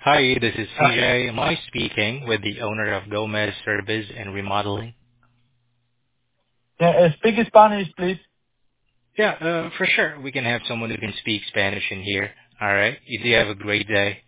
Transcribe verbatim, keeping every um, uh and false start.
Hi, this is Uh, C J. Am I speaking with the owner of Gomez Service and Remodeling? yeah, uh, speak Spanish, please. Yeah, uh, for sure. We can have someone who can speak Spanish in here. All right. You do have a great day.